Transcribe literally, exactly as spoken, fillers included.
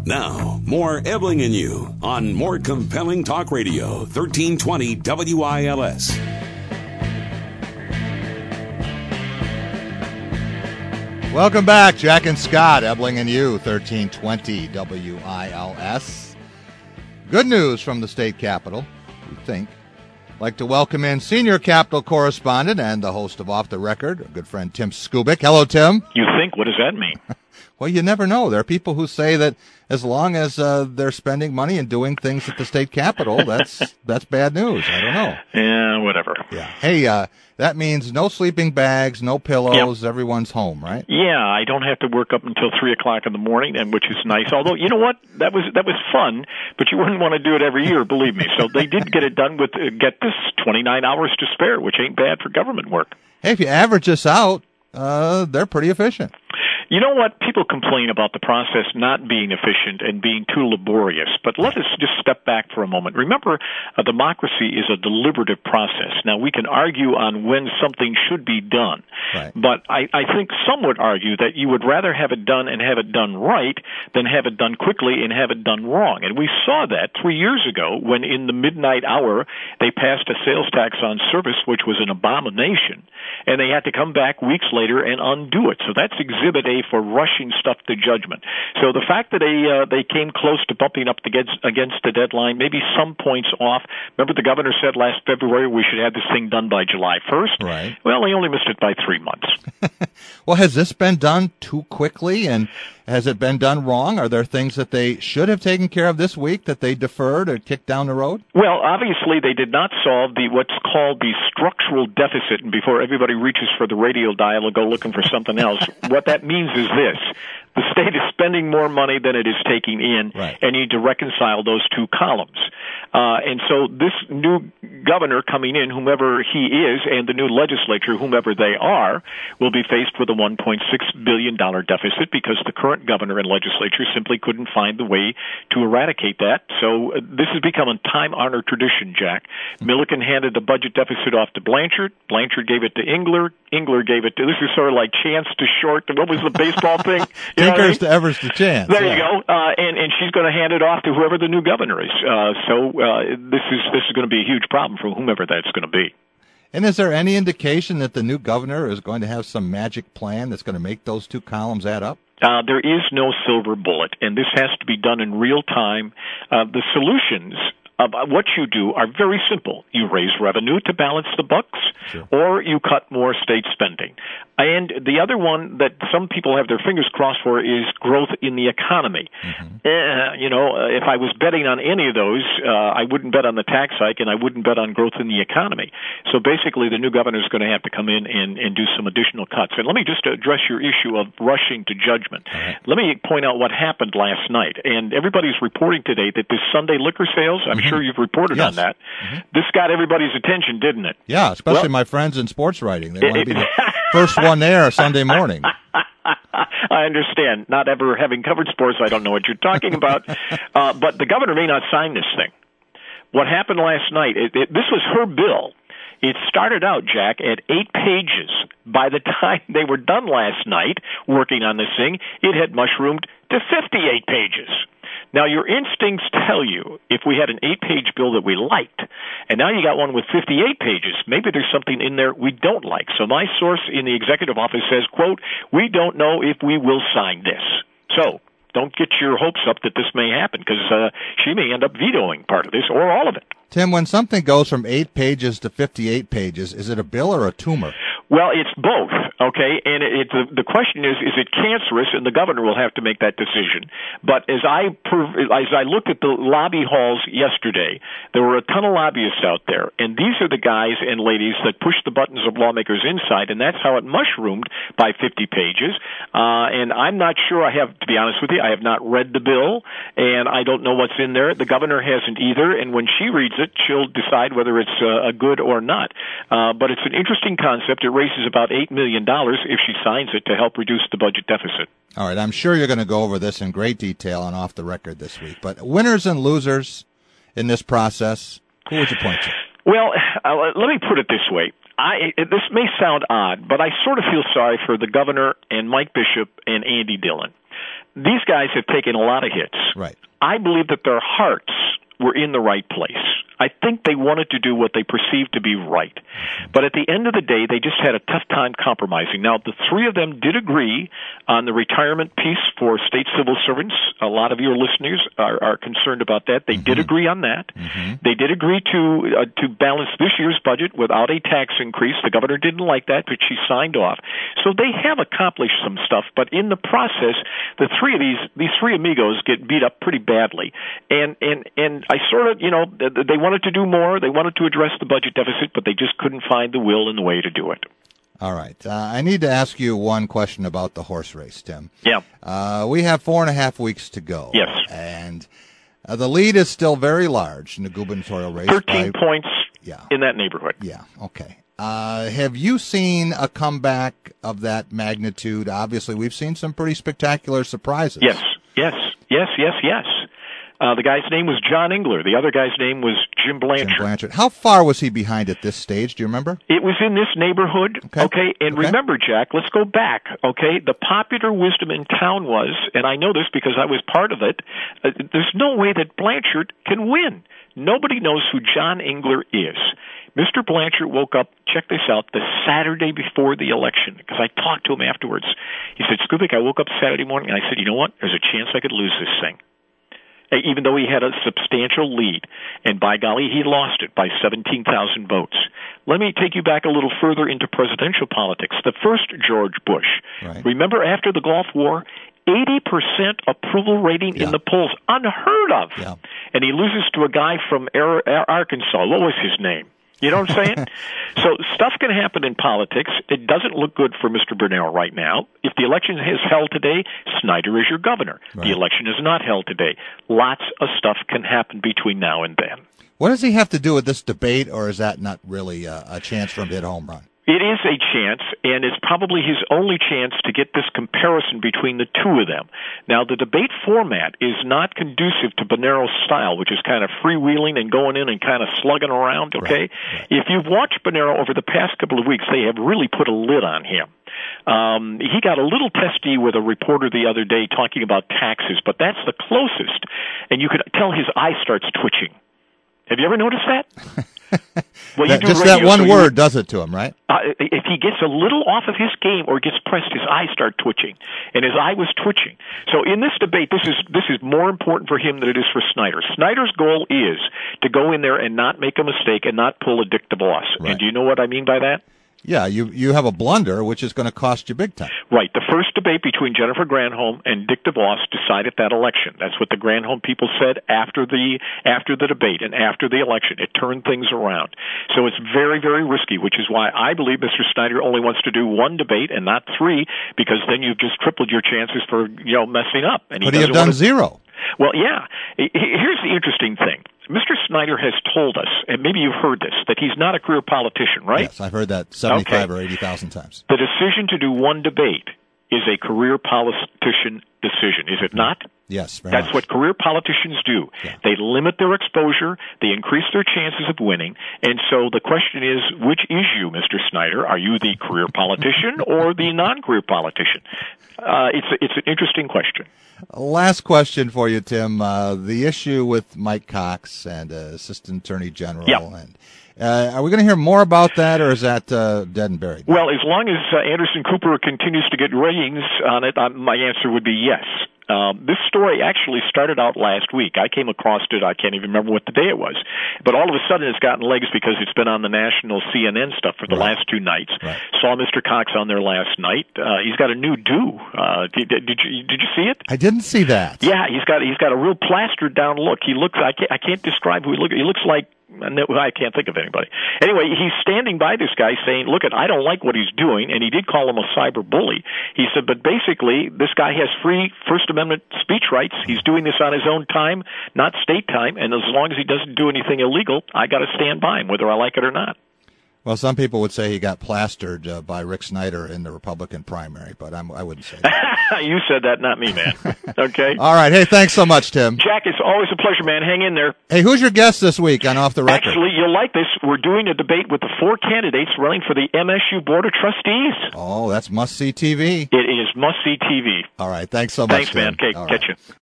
Now, more Ebling and You on more compelling talk radio, thirteen twenty W I L S. Welcome back, Jack and Scott, Ebling and You, thirteen twenty W I L S. Good news from the state capitol, we think. I'd like to welcome in senior Capitol correspondent and the host of Off the Record, our good friend Tim Skubic. Hello, Tim. You think? What does that mean? Well, you never know. There are people who say that as long as uh, they're spending money and doing things at the state capitol, that's that's bad news. I don't know. Yeah, whatever. Yeah. Hey, uh, that means no sleeping bags, no pillows. Yep. Everyone's home, right? Yeah, I don't have to work up until three o'clock in the morning, and which is nice. Although, you know what? That was that was fun, but you wouldn't want to do it every year, believe me. So they did get it done with uh, get this twenty-nine hours to spare, which ain't bad for government work. Hey, if you average this out, uh, they're pretty efficient. You know what? People complain about the process not being efficient and being too laborious, but let us just step back for a moment. Remember, a democracy is a deliberative process. Now, we can argue on when something should be done, right. but I, I think some would argue that you would rather have it done and have it done right than have it done quickly and have it done wrong. And we saw that three years ago when in the midnight hour they passed a sales tax on service, which was an abomination, and they had to come back weeks later and undo it. So that's Exhibit A for rushing stuff to judgment. So the fact that they uh, they came close to bumping up against against the deadline, maybe some points off. Remember, the governor said last February we should have this thing done by July first. Right. Well, they only missed it by three months. Well, has this been done too quickly, and has it been done wrong? Are there things that they should have taken care of this week that they deferred or kicked down the road? Well, obviously they did not solve the what's called the structural deficit, and before everybody reaches for the radio dial or go looking for something else, what that means is this. The state is spending more money than it is taking in, right. and you need to reconcile those two columns. Uh, and so this new governor coming in, whomever he is, and the new legislature, whomever they are, will be faced with a one point six billion dollars deficit because the current governor and legislature simply couldn't find the way to eradicate that. So uh, this has become a time-honored tradition, Jack. Milliken handed the budget deficit off to Blanchard. Blanchard gave it to Engler. Engler gave it to, this is sort of like Chance to Short. What was the baseball thing? You Tinkers I mean? to Evers to Chance. There yeah. you go. Uh, and, and she's going to hand it off to whoever the new governor is. Uh, so uh, this is this is going to be a huge problem for whomever that's going to be. And is there any indication that the new governor is going to have some magic plan that's going to make those two columns add up? Uh, there is no silver bullet, and this has to be done in real time. Uh, the solutions of what you do are very simple. You raise revenue to balance the books, sure. or you cut more state spending. And the other one that some people have their fingers crossed for is growth in the economy. Mm-hmm. Uh, you know, if I was betting on any of those, uh, I wouldn't bet on the tax hike, and I wouldn't bet on growth in the economy. So basically, the new governor is going to have to come in and, and do some additional cuts. And let me just address your issue of rushing to judgment. Right. Let me point out what happened last night. And everybody's reporting today that this Sunday liquor sales, I'm mm-hmm. sure you've reported yes. on that. Mm-hmm. This got everybody's attention, didn't it? Yeah, especially well, my friends in sports writing. They want to be the first one there Sunday morning. I understand. Not ever having covered sports, I don't know what you're talking about. uh, but the governor may not sign this thing. What happened last night, it, it, this was her bill. It started out, Jack, at eight pages. By the time they were done last night working on this thing, it had mushroomed to fifty-eight pages. Now, your instincts tell you if we had an eight-page bill that we liked, and now you got one with fifty-eight pages, maybe there's something in there we don't like. So my source in the executive office says, quote, we don't know if we will sign this. So don't get your hopes up that this may happen, because uh, she may end up vetoing part of this or all of it. Tim, when something goes from eight pages to fifty-eight pages, is it a bill or a tumor? Well, it's both, okay? And it, it, the, the question is, is it cancerous? And the governor will have to make that decision. But as I as I looked at the lobby halls yesterday, there were a ton of lobbyists out there. And these are the guys and ladies that push the buttons of lawmakers inside, and that's how it mushroomed by fifty pages. Uh, and I'm not sure, I have, to be honest with you, I have not read the bill, and I don't know what's in there. The governor hasn't either, and when she reads it, she'll decide whether it's uh, a good or not. Uh, but it's an interesting concept. It raises about eight million dollars if she signs it to help reduce the budget deficit. All right, I'm sure you're going to go over this in great detail and off the record this week. But winners and losers in this process, who would you point to? Well, uh, let me put it this way. I, it, this may sound odd, but I sort of feel sorry for the governor and Mike Bishop and Andy Dillon. these guys have taken a lot of hits. Right. I believe that their hearts were in the right place. I think they wanted to do what they perceived to be right. But at the end of the day, they just had a tough time compromising. Now, the three of them did agree on the retirement piece for state civil servants. A lot of your listeners are, are concerned about that. They mm-hmm. did agree on that. Mm-hmm. They did agree to uh, to balance this year's budget without a tax increase. The governor didn't like that, but she signed off. So they have accomplished some stuff, but in the process, the three of these these three amigos get beat up pretty badly. And and and I sort of, you know, they wanted to do more. They wanted to address the budget deficit, but they just couldn't find the will and the way to do it. All right. Uh, I need to ask you one question about the horse race, Tim. Yeah. Uh, we have four and a half weeks to go. Yes. And uh, the lead is still very large in the gubernatorial race. thirteen by, points yeah. in that neighborhood. Yeah. Okay. Uh, have you seen a comeback of that magnitude? Obviously, we've seen some pretty spectacular surprises. Yes. Yes. Yes. Yes. Yes. Uh, the guy's name was John Engler. The other guy's name was Jim Blanchard. Jim Blanchard. How far was he behind at this stage? Do you remember? It was in this neighborhood. Okay. okay? And okay. remember, Jack, let's go back. Okay. The popular wisdom in town was, and I know this because I was part of it, uh, there's no way that Blanchard can win. Nobody knows who John Engler is. Mister Blanchard woke up, check this out, the Saturday before the election, because I talked to him afterwards. He said, Skubik, I woke up Saturday morning, and I said, you know what? There's a chance I could lose this thing. Even though he had a substantial lead. And by golly, he lost it by seventeen thousand votes. Let me take you back a little further into presidential politics. The first George Bush, right. Remember after the Gulf War, eighty percent approval rating yeah. in the polls, unheard of. Yeah. And he loses to a guy from Arkansas. What was his name? You know what I'm saying? So stuff can happen in politics. It doesn't look good for Mister Bernero right now. If the election is held today, Snyder is your governor. Right. The election is not held today. Lots of stuff can happen between now and then. What does he have to do with this debate, or is that not really a, a chance for him to hit a home run? It is a chance, and it's probably his only chance to get this comparison between the two of them. Now, the debate format is not conducive to Bernero's style, which is kind of freewheeling and going in and kind of slugging around, okay? Right, right. If you've watched Bernero over the past couple of weeks, they have really put a lid on him. Um, he got a little testy with a reporter the other day talking about taxes, but that's the closest, and you could tell his eye starts twitching. Have you ever noticed that? Well, that, you do just radio, that one so word you, does it to him, right? Uh, if he gets a little off of his game or gets pressed, his eyes start twitching, and his eye was twitching. So in this debate, this is this is more important for him than it is for Snyder. Snyder's goal is to go in there and not make a mistake and not pull a Dick DeVos. Right. And do you know what I mean by that? Yeah, you you have a blunder, which is going to cost you big time. Right. The first debate between Jennifer Granholm and Dick DeVos decided that election. That's what the Granholm people said after the after the debate and after the election. It turned things around. So it's very, very risky, which is why I believe Mister Snyder only wants to do one debate and not three, because then you've just tripled your chances for, you know, messing up. And he Could he have done to... zero? Well, yeah. Here's the interesting thing. Mister Snyder has told us, and maybe you've heard this, that he's not a career politician, right? Yes, I've heard that seventy-five okay. or eighty thousand times. The decision to do one debate is a career politician decision, is it not? Yes, very That's much. what career politicians do. Yeah. They limit their exposure, they increase their chances of winning, and so the question is, which is you, Mister Snyder? Are you the career politician or the non-career politician? Uh, it's, it's an interesting question. Last question for you, Tim. Uh, the issue with Mike Cox and uh, Assistant Attorney General. Yeah. And, uh, are we going to hear more about that, or is that uh, dead and buried? Well, as long as uh, Anderson Cooper continues to get ratings on it, uh, my answer would be yes. Um, this story actually started out last week. I came across it. I can't even remember what the day it was. But all of a sudden it's gotten legs because it's been on the national C N N stuff for the right. last two nights. Right. Saw Mister Cox on there last night. Uh, he's got a new do. Uh, did, did you did you see it? I didn't see that. Yeah, he's got he's got a real plastered down look. He looks I can't I can't describe who he looks. He looks like I can't think of anybody. Anyway, he's standing by this guy saying, look, I don't like what he's doing, and he did call him a cyber bully. He said, but basically, this guy has free First Amendment speech rights. He's doing this on his own time, not state time, and as long as he doesn't do anything illegal, I got to stand by him, whether I like it or not. Well, some people would say he got plastered uh, by Rick Snyder in the Republican primary, but I'm, I wouldn't say that. You said that, not me, man. Okay? All right. Hey, thanks so much, Tim. Jack, it's always a pleasure, man. Hang in there. Hey, who's your guest this week on Off the Record? Actually, you'll like this. We're doing a debate with the four candidates running for the M S U Board of Trustees. Oh, that's must-see T V. It is must-see T V. All right. Thanks so much, Thanks, Tim. man. Okay, All catch right. you.